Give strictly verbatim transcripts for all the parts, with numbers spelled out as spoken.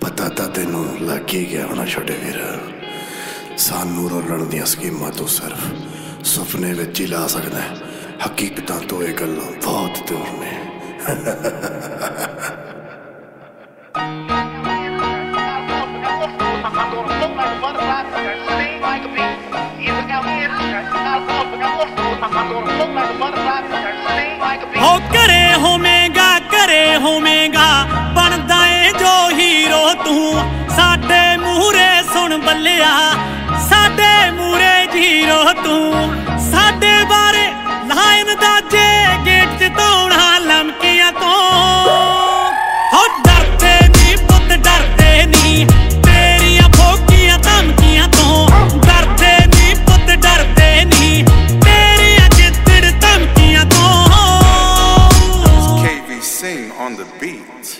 पता तां तैनूं लग ही गया होना छोटे वीर, सानू रोलण दी स्कीमां तो सिर्फ सुपने विच ही ला सकदा है, हकीकतां तो ये गल्लां बहुत दूर ने। हो करे होवेगा करे होवेगा बनदा ए जो हीरो तू, साडे मूहरे सुन बल्लिया साडे मूहरे जीरो तू, साडे बारे लाइन दाजे गेट च धौना लमकियां तो। हो डरदे नी पुत डरदे नी तेरियां भोगियां धमकियां तो, डरदे नी पुत डरदे नी तेरियां जिद्दड़ धमकियां तो। K V C on the beat.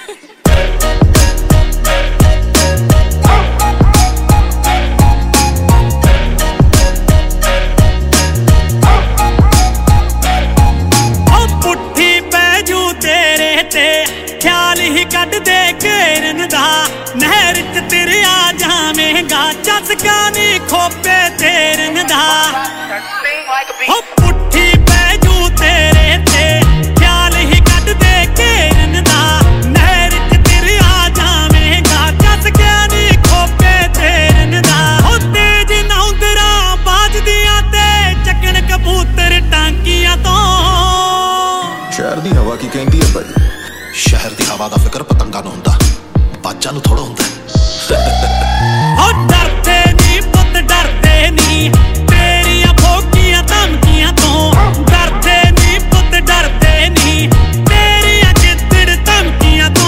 ख्याल ही कट दे घेरन दा नहर च तेरे आ जावेगा, चसका नी खोपे तेरन दा। हो पुट्ठी पैजू तेरे ते ख्याल ही कट दे घेरन दा नहर च तेरे आ जावेगा, चसका नी खोपे तेरन दा। हो तेज नौंदरा बाजदियां ते चकन कबूतर टांकियां तो। शहर दी हवा की कहंदी है भाई, शहर दी हवा दा फिकर पतंगा नूं हुंदा, बाजां नूं थोड़ा हुंदा। हो डरदे नी पुत डरदे नी तेरियां भोगियां धमकियां तो, डरदे नी पुत डरदे नी तेरियां जिद्दड़ धमकियां तो।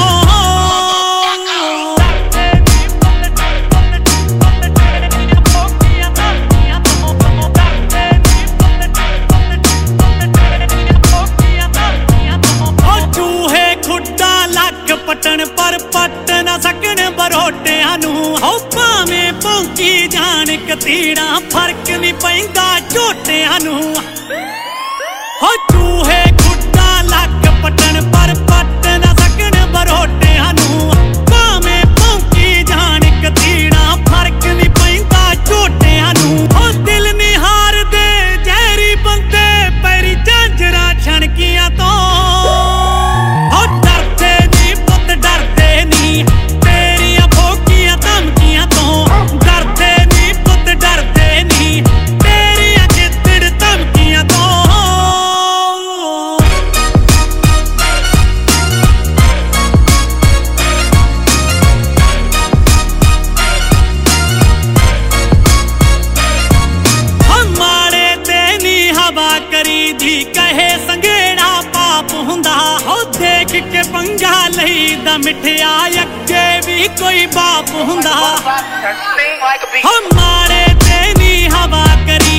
पटन पर पट ना सकन बरोटियां नूं, हो भावें भौंकी जान कतीड़ा फर्क नहीं पैंदा झोटियां नूं। हो चूहे खुड्डा लक पटन पर पट ना सकन बरोटियां नूं, भावें भौंकी जान कतीड़ा फर्क नहीं पैंदा झोटियां नूं। हो दिल नहीं हारदे जहरी बंदे पैरी झांजरां छणकियां तो। तेरियां भोगियां धमकियां तो, डरदे नी पुत डरदे नी तेरियां जिद्दड़ धमकियां तो। माड़े ते नी हवा करी दी कहे संगेड़ा पाप हुंदा, हो देख के पंगा लईदा मिठिया अगे भी कोई बाप हुंदा। हो माड़े ते नी हवा करी